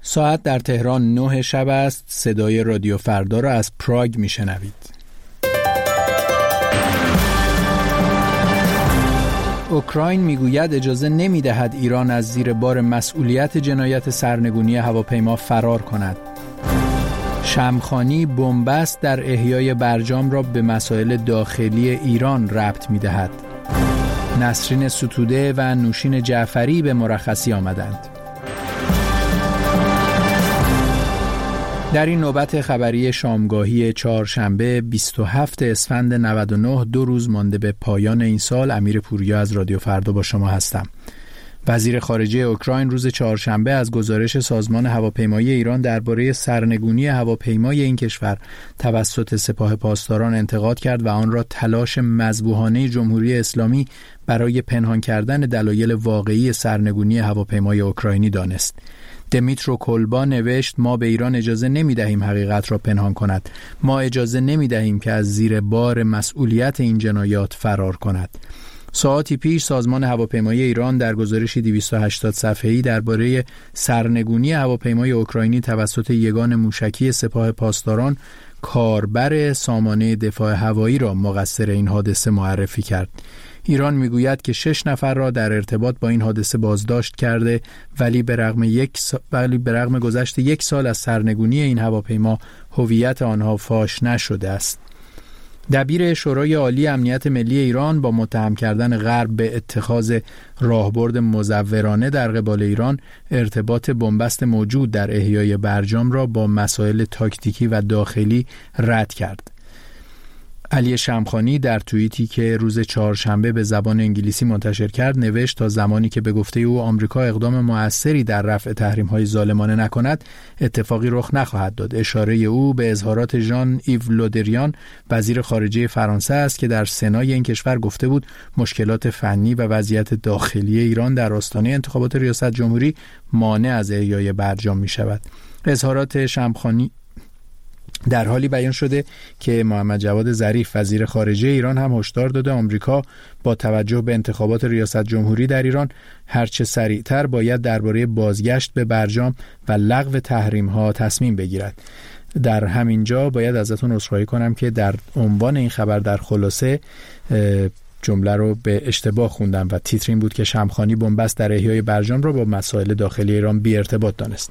ساعت در تهران 9 شب است. صدای رادیو فردا را از پراگ میشنوید. اوکراین میگوید اجازه نمیدهد ایران از زیر بار مسئولیت جنایت سرنگونی هواپیما فرار کند. شمخانی بنبست در احیای برجام را به مسائل داخلی ایران ربط میدهد. نسرین ستوده و نوشین جعفری به مرخصی آمدند. در این نوبت خبری شامگاهی چهارشنبه 27 اسفند 99 2 روز مانده به پایان این سال، امیر پوریا از رادیو فردا با شما هستم. وزیر خارجه اوکراین روز چهارشنبه از گزارش سازمان هواپیمایی ایران درباره سرنگونی هواپیمای این کشور توسط سپاه پاسداران انتقاد کرد و آن را تلاش مذبوحانه جمهوری اسلامی برای پنهان کردن دلایل واقعی سرنگونی هواپیمای اوکراینی دانست. دمیترو کلبا نوشت: ما به ایران اجازه نمی‌دهیم حقیقت را پنهان کند. ما اجازه نمی‌دهیم که از زیر بار مسئولیت این جنایات فرار کند. ساعتی پیش سازمان هواپیمایی ایران در گزارشی 280 صفحه‌ای درباره سرنگونی هواپیمای اوکراینی توسط یگان موشکی سپاه پاسداران کاربر سامانه دفاع هوایی را مقصر این حادثه معرفی کرد. ایران میگوید که 6 نفر را در ارتباط با این حادثه بازداشت کرده، ولی به رغم گذشت 1 سال از سرنگونی این هواپیما هویت آنها فاش نشده است. دبیر شورای عالی امنیت ملی ایران با متهم کردن غرب به اتخاذ راهبرد مزورانه در قبال ایران، ارتباط بنبست موجود در احیای برجام را با مسائل تاکتیکی و داخلی رد کرد. علی شمخانی در توییتی که روز چهارشنبه به زبان انگلیسی منتشر کرد نوشت: تا زمانی که به گفته او آمریکا اقدام مؤثری در رفع تحریم‌های ظالمانه نکند، اتفاقی رخ نخواهد داد. اشاره او به اظهارات ژان ایو لودریان وزیر خارجه فرانسه است که در سنای این کشور گفته بود مشکلات فنی و وضعیت داخلی ایران در آستانه انتخابات ریاست جمهوری مانع از احیای برجام می‌شود. اظهارات شمخانی در حالی بیان شده که محمد جواد ظریف وزیر خارجه ایران هم هشدار داده آمریکا با توجه به انتخابات ریاست جمهوری در ایران هرچه سریعتر باید درباره بازگشت به برجام و لغو تحریم‌ها تصمیم بگیرد. در همین جا باید ازتون عذرخواهی کنم که در عنوان این خبر در خلاصه جمله رو به اشتباه خوندم و تیتر این بود که شمخانی بنبست در احیای برجام را با مسائل داخلی ایران بی ارتباط دانست.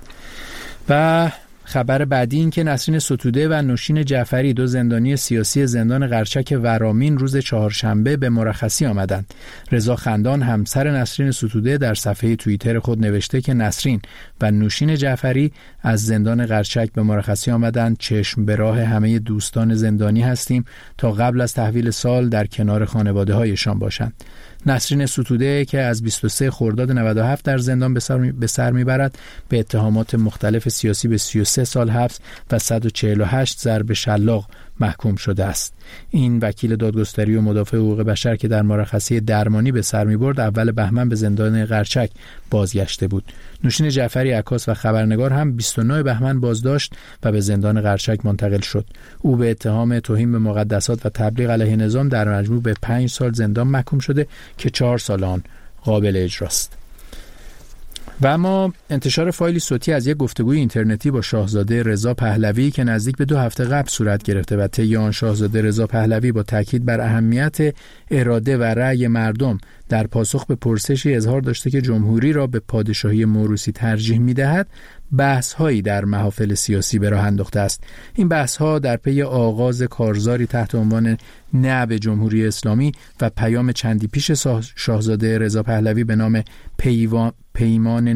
و خبر بعدی این که نسرین ستوده و نوشین جعفری 2 زندانی سیاسی زندان قرچک ورامین روز چهارشنبه به مرخصی آمدند. رضا خندان همسر نسرین ستوده در صفحه توییتر خود نوشته که نسرین و نوشین جعفری از زندان قرچک به مرخصی آمدند. چشم به راه همه دوستان زندانی هستیم تا قبل از تحویل سال در کنار خانواده‌هایشان باشند. نسرین ستوده که از 23 خرداد 97 در زندان به سر میبرد به اتهامات مختلف سیاسی به 33 سال حبس و 148 ضرب شلاق محکوم شده است. این وکیل دادگستری و مدافع حقوق بشر که در مرخصی درمانی به سر میبرد اول بهمن به زندان قرچک بازگشته بود. نوشین جعفری عکاس و خبرنگار هم 29 بهمن بازداشت و به زندان قرچک منتقل شد. او به اتهام توهین به مقدسات و تبلیغ علیه نظام در مجموع به 5 سال زندان محکوم شده که 4 سال آن قابل اجراست. و اما انتشار فایلی صوتی از یک گفتگوی اینترنتی با شاهزاده رضا پهلوی که نزدیک به 2 هفته قبل صورت گرفته و طی آن شاهزاده رضا پهلوی با تاکید بر اهمیت اراده و رأی مردم در پاسخ به پرسشی اظهار داشته که جمهوری را به پادشاهی موروثی ترجیح می‌دهد، بحث‌هایی در محافل سیاسی به راه انداخته است. این بحث‌ها در پی آغاز کارزاری تحت عنوان نه به جمهوری اسلامی و پیام چندی پیش شاهزاده رضا پهلوی به نام پیمان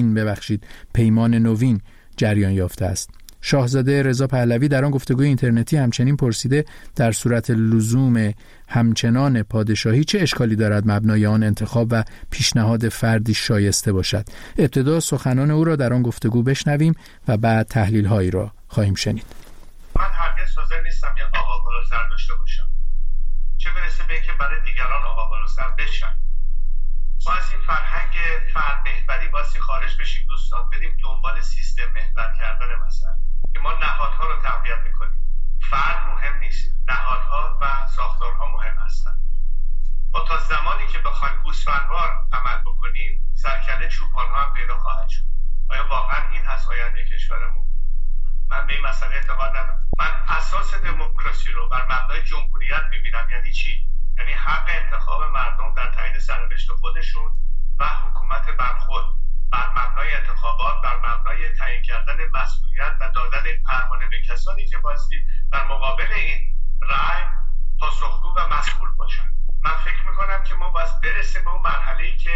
نوین جریان یافته است. شاهزاده رضا پهلوی در آن گفتگوی اینترنتی همچنین پرسیده در صورت لزوم همچنان پادشاهی چه اشکالی دارد مبنای آن انتخاب و پیشنهاد فردی شایسته باشد. ابتدا سخنان او را در آن گفتگو بشنویم و بعد تحلیل هایی را خواهیم شنید. من هرگز حاضر نیستم یک آقا بالا سر داشته باشم، چه برسه به اینکه برای دیگران آقا بالا سر بشم. ما از این فرهنگ فرد محوری باسی خارج بشیم دوستان، بدیم دنبال سیستم محور کردن مثلا که ما نهادها رو تقویت میکنیم. فرد مهم نیست، نهادها و ساختارها مهم هستن. ما تا زمانی که بخوایم گوسفندوار عمل بکنیم سرکنه چوپانها هم پیدا خواهد شد. آیا واقعا این از آینده کشورمون. من به این مسئله اعتقاد ندارم. من اساس دموکراسی رو بر مبنای جمهوریت می‌بینم. یعنی چی؟ یعنی حق انتخاب مردم در تعیین سرنوشت خودشون و حکومت بر خود بر مبنای انتخابات، بر مبنای تعیین کردن مسئولیت و دادن پروانه به کسانی که بایستی در مقابل این رأی پاسخگو و مسئول باشن. من فکر میکنم که ما باید برسیم به اون مرحله‌ای که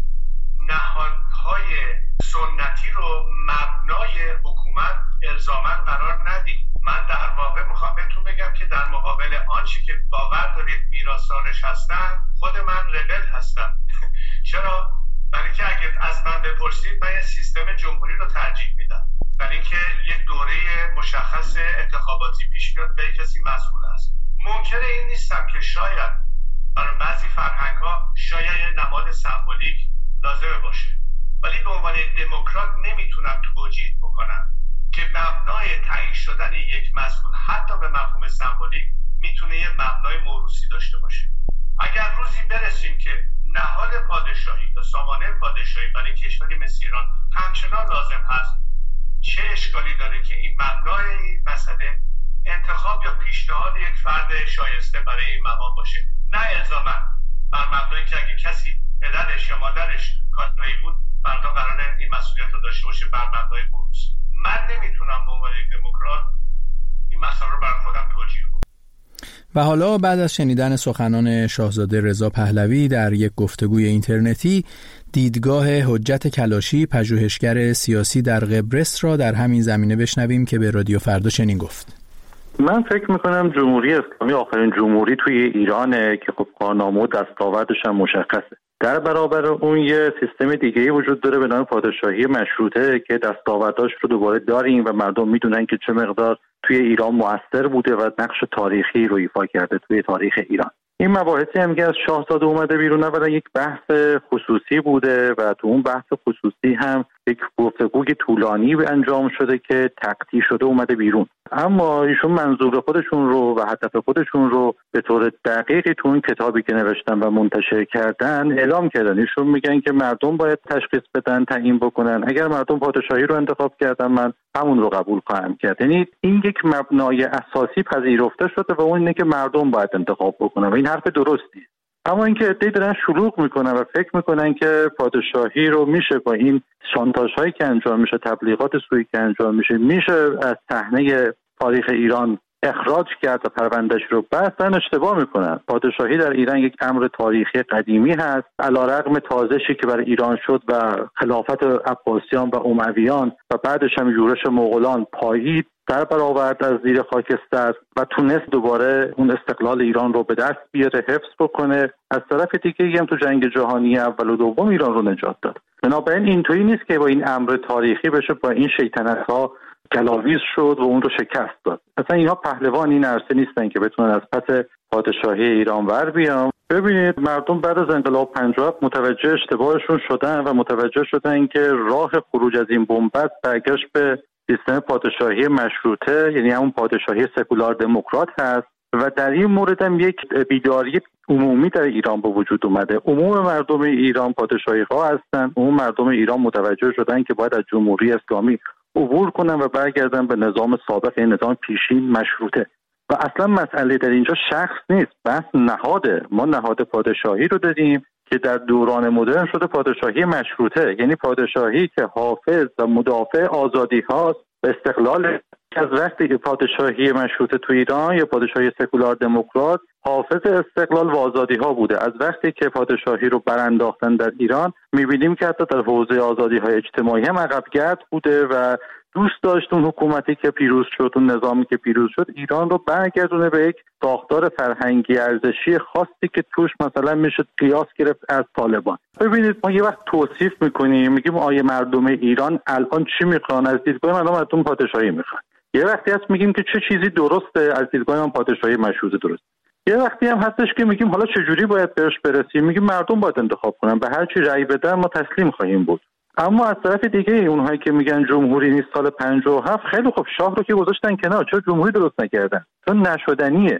نهادهای سنتی رو مبنای حکومت الزاماً قرار ندیم. من در واقع میخوام بهتون بگم که در مقابل آنچه که باور دارید میراثدارش هستن، خود من ربل هستم. چرا؟ برای اینکه اگه از من بپرسید من یه سیستم جمهوری رو ترجیح میدم، برای اینکه یک دوره مشخص انتخاباتی پیش میاد به کسی مسئول است. ممکنه این نیستم که شاید برای بعضی فرهنگ‌ها شاید یه نماد سمبولیک لازمه باشه، ولی به عنوان دموکرات نمیتونم توجیه بکنم که مبنای تعیین شدن یک مسئول حتی به مفهوم سمبولیک میتونه یه مبنای موروثی داشته باشه. اگر روزی برسیم که نهاد پادشاهی یا سامانه پادشاهی برای کشوری مثل ایران همچنان لازم هست، چه اشکالی داره که این مبنای این مسئله انتخاب یا پیشنهاد یک فرد شایسته برای این مقام باشه، نه الزاما بر مبنایی که اگه کسی پدرش یا مادرش کارگری بود فردا قراره این مسئولیت رو داشته باشه بر مبنای موروثی. من نمیتونم به عنوان دموکرات این مسئله رو بر خودم توجیه کنم. و حالا بعد از شنیدن سخنان شاهزاده رضا پهلوی در یک گفتگوی اینترنتی، دیدگاه حجت کلاشی، پژوهشگر سیاسی در قبرس را در همین زمینه بشنویم که به رادیو فردا چنین گفت: من فکر میکنم جمهوری اسلامی آخرین جمهوری توی ایرانه که خب قانون و دستاوردش هم مشخصه. در برابر اون یه سیستم دیگه‌ای وجود داره به نام پادشاهی مشروطه که دستاورداش رو دوباره داریم و مردم میدونن که چه مقدار توی ایران مؤثر بوده و نقش تاریخی رو ایفا کرده توی تاریخ ایران. این مباحثی هم که از شاهزاده اومده بیرون اولا یک بحث خصوصی بوده و تو اون بحث خصوصی هم یک گفتگوی طولانی انجام شده که تقطیع شده اومده بیرون، اما ایشون منظور خودشون رو و هدف خودشون رو به طور دقیقی تو اون کتابی که نوشتن و منتشر کردن اعلام کردن. ایشون میگن که مردم باید تشخیص بدن، تعیین بکنن. اگر مردم پادشاهی رو انتخاب کردن من همون رو قبول خواهم کرد. یعنی این یک مبنای اساسی پذیرفته شده و اون اینه که مردم باید انتخاب بکنن و این حرف درستی. اما اینکه عده‌ای دارن شلوغ میکنن و فکر میکنن که پادشاهی رو میشه با این شانتاژهایی که انجام میشه، تبلیغات سویی که انجام میشه از صحنه تاریخ ایران اخراج کرد و پروندهش رو بستن، اشتباه میکنن. پادشاهی در ایران یک امر تاریخی قدیمی هست، علیرغم تازشی که برای ایران شد و خلافت عباسیان و امویان و بعدش هم یورش مغولان پایید، در برآورد از زیر خاکستر و تونست دوباره اون استقلال ایران رو به دست بیاره، حفظ بکنه. از طرف دیگه هم تو جنگ جهانی اول و دوم ایران رو نجات داد. بنابراین اینطوری نیست که با این امر تاریخی بشه با این شیطنت‌ها گلاویز شد و اون رو شکست داد. اصلا اینها پهلوان این عرصه نیستن که بتونن از پس پادشاهی ایران ور بیان. ببینید مردم بعد از انقلاب 57 متوجه اشتباهشون شدن و متوجه شدن که راه خروج از این بنبست برگشت به سیستم پادشاهی مشروطه، یعنی همون پادشاهی سکولار دموکرات هست و در این مورد هم یک بیداری عمومی در ایران به وجود اومده. عموم مردم ایران پادشاهی ها هستن. عموم مردم ایران متوجه شدن که باید از جمهوری اسلامی عبور کنن و برگردن به نظام سابق، این نظام پیشین مشروطه. و اصلا مسئله در اینجا شخص نیست، بس نهاده. ما نهاد پادشاهی رو داریم که در دوران مدرن شده پادشاهی مشروطه، یعنی پادشاهی که حافظ و مدافع آزادی هاست و استقلال. از وقتی که پادشاهی مشروطه تو ایران یا پادشاهی سکولار دموکرات حافظ استقلال و آزادی ها بوده. از وقتی که پادشاهی رو برانداختن در ایران می‌بینیم که حتی در حوزه آزادی های اجتماعی هم عقب‌گرد بوده و دوست داشت اون حکومتی که پیروز شد، اون نظامی که پیروز شد، ایران رو برگردونه به یک ساختار فرهنگی ارزشی خاصی که توش مثلا میشه قیاس گرفت از طالبان. ببینید ما یه وقت توصیف میکنیم، میگیم آیه مردم ایران الان چی میخوان؟ از دیدگاه مردم پادشاهی میخوان. یه وقتی هست میگیم که چه چیزی درسته، از دیدگاه من پادشاهی مشروطه درست. یه وقتی هم هستش که میگیم حالا چجوری باید بهش برسیم، میگیم مردم باید انتخاب کنن، به هر چی رأی بدن ما تسلیم خواهیم بود. اما از طرف دیگه اونهایی که میگن جمهوری نیست سال 57، خیلی خوب شاه رو که گذاشتن کنار، چرا جمهوری درست نکردن؟ چون نشدنیه.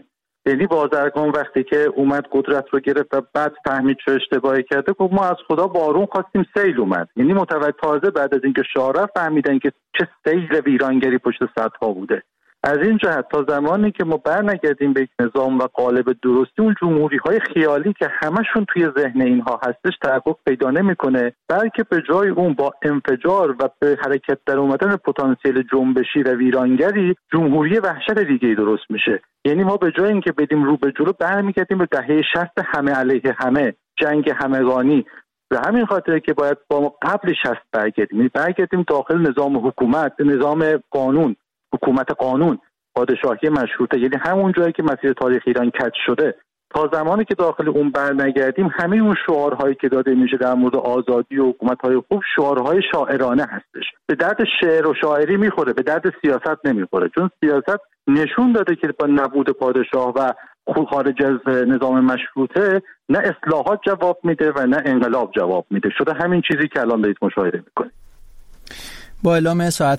یعنی بازرگان وقتی که اومد قدرت رو گرفت و بعد فهمید چه اشتباهی کرده، گفت ما از خدا بارون خواستیم سیل اومد. یعنی متوجه تازه بعد از اینکه شاه فهمیدن که چه سیل ویرانگری پشت سدها بوده. از این جهت تا زمانی که ما برنگردیم به یک نظام و قالب درستی، اون جمهوری‌های خیالی که همشون توی ذهن اینها هستش تحقق پیدا نمی‌کنه، بلکه به جای اون با انفجار و به حرکت در اومدن پتانسیل جنبشی و ویرانگری جمهوری وحشت دیگه‌ای درست میشه. یعنی ما به جای اینکه بدیم رو به جلو برمیگردیم به دهه 60 همه علیه همه، جنگ همگانی. به همین خاطر که باید با قبل 60 برگردیم داخل نظام حکومت، نظام قانون، حکومت قانون، پادشاهی مشروطه، یعنی همون جایی که مسیر تاریخ ایران کج شده. تا زمانی که داخل اون برنگردیم همه اون شعارهایی که داده میشه در مورد آزادی و حکومت‌های خوب شعارهای شاعرانه هستش. به درد شعر و شاعری میخوره، به درد سیاست نمیخوره، چون سیاست نشون داده که با نبود پادشاه و خارج از نظام مشروطه نه اصلاحات جواب میده و نه انقلاب جواب میده. شده همین چیزی که الان دارید مشاهده میکنید. با اعلام ساعت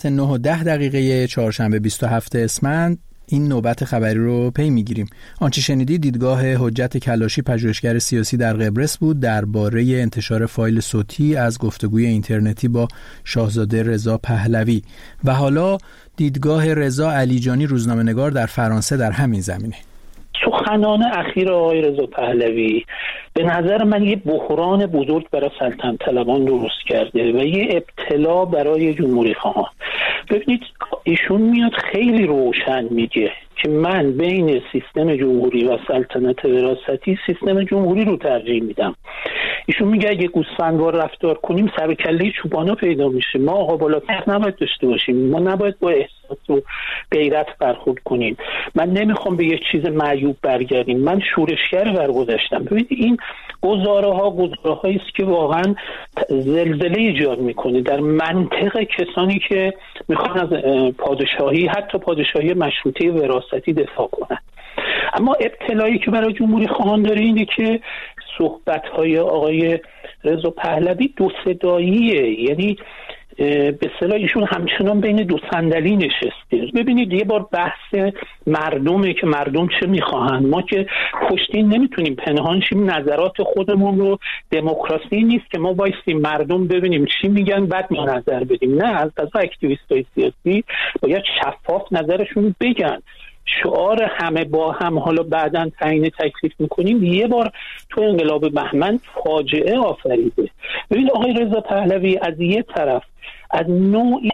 9:10 چهارشنبه 27 اسفند این نوبت خبری رو پی میگیریم. آنچه شنیدی دیدگاه حجت کلاشی، پژوهشگر سیاسی در قبرس بود درباره انتشار فایل صوتی از گفتگوی اینترنتی با شاهزاده رضا پهلوی. و حالا دیدگاه رضا علیجانی، روزنامه‌نگار در فرانسه، در همین زمینه. سخنان اخیر آقای رضا پهلوی به نظر من یه بحران بزرگ برای سلطنت طلبان درست کرده و یه ابتلا برای جمهوری خواهان. ببینید ایشون میاد خیلی روشن میگه که من بین سیستم جمهوری و سلطنت وراثتی سیستم جمهوری رو ترجیح میدم. ایشون میگه اگه گوسفندوار رفتار کنیم سر و کله چوپانا پیدا میشه. ما آقا بالاتر نباید داشته باشیم، ما نباید با احساس و غیرت برخورد کنیم. من نمیخوام به یه چیز معیوب برگردیم، من شورشگر برگذشتم. ببینید این گزاره‌هایی است که واقعا زلزله ایجاد میکنه در منطق کسانی که میخوان از پادشاهی، حتی پادشاهی مشروطه وراثتی دفاع کنن. اما ابتلایی که برای جمهوری خواهان داره اینه که صحبت‌های آقای رضا پهلوی دو صداییه، یعنی به اصطلاح ایشون همچنان بین دو صندلی نشسته. ببینید یه بار بحث مردمه که مردم چه میخواهن، ما که پشتین نمیتونیم پنهان شیم نظرات خودمون رو. دموکراسی نیست که ما وایسیم مردم ببینیم چی میگن بعد ما نظر بدیم. نه، از اکتیویستای سیاسی باید شفاف نظرشون بگن. شعار همه با هم حالا بعداً تعیین تکلیف میکنیم یه بار تو انقلاب بهمن فاجعه آفریده. ببین آقای رضا پهلوی از یه طرف از نوعی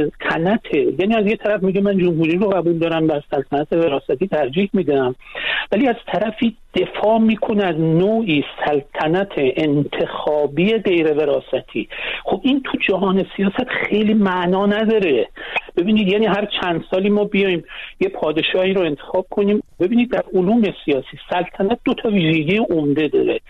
سلطنته، یعنی از یه طرف میگه من جمهوری رو قبول دارم بر سلطنت وراثتی ترجیح میدم، ولی از طرفی دفاع میکنه از نوعی سلطنت انتخابی غیر وراثتی. خب این تو جهان سیاست خیلی معنا نداره. ببینید یعنی هر چند سالی ما بیایم یه پادشاهی رو انتخاب کنیم. ببینید در علوم سیاسی سلطنت دو تا ویژگی عمده داره،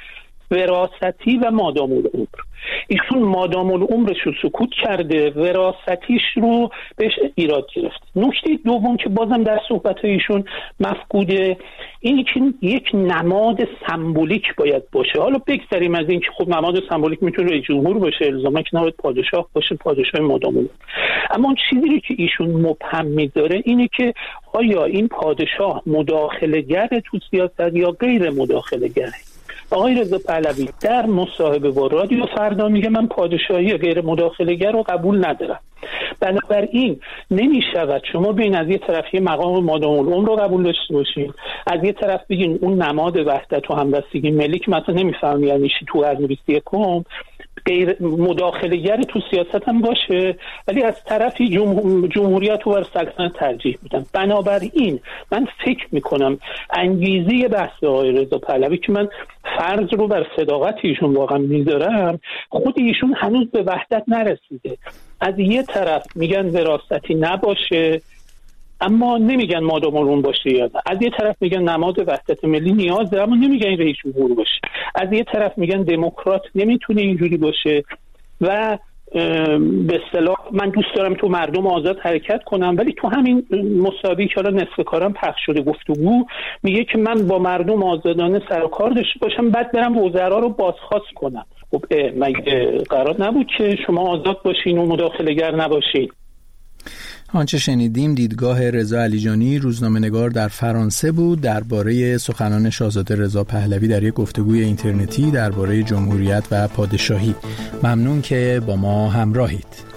وراثتی و مادام العمر. ایشون مادام العمرش رو سکوت کرده، وراثتیش رو بهش ایراد گرفت. نکته دوم که بازم در صحبت‌های ایشون مفقوده اینه که یک نماد سمبولیک باید باشه. حالا بگذریم از این که خب نماد سمبولیک میتونه رئیس جمهور باشه، الزاما که نباید پادشاه باشه، پادشاه مادام العمر. اما اون چیزی که ایشون مبهم می‌داره اینه که آیا این پادشاه مداخله‌گر تو سیاست یا غیر مداخله‌گر؟ آقای رضا پهلوی در مصاحبه با رادیو فردا میگه من پادشاهی غیر مداخله‌گر رو قبول ندارم. بنابراین نمیشود شما بین از یه طرف یه مقام مادام العمر رو قبول داشته باشین، از یه طرف بگین اون نماد وحدت و همبستگی ملی که مثلا نمیفهم یعنی چی تو قرن 21 غیر مداخله‌گر تو سیاست هم باشه، ولی از طرفی جمهوریت رو بر سلطنت ترجیح میدن. بنابراین من فکر میکنم انگیزه بحث آقای رضا پهلوی که من فرض رو بر صداقت ایشون واقعا میذارم، خود ایشون هنوز به وحدت نرسیده. از یه طرف میگن وراثتی نباشه اما نمیگن مادام العمر باشه، یا از یه طرف میگن نماد وحدت ملی نیاز داره اما نمیگن رئیس جمهور باشه، از یه طرف میگن دموکرات نمیتونه اینجوری باشه و به اصطلاح من دوست دارم تو مردم آزاد حرکت کنم، ولی تو همین مصاحبه‌ای که الان نصف کارم پخش شده گفتگو میگه که من با مردم آزادانه سر و کار داشته باشم بعد برم وزرا رو بازخواست کنم. خب مگه قرار نبود که شما آزاد باشین و مداخله‌گر نباشین؟ آنچه شنیدیم دیدگاه رضا علیجانی، روزنامه‌نگار در فرانسه بود درباره سخنان شاهزاده رضا پهلوی در یک گفتگوی اینترنتی درباره جمهوریت و پادشاهی. ممنون که با ما همراهید.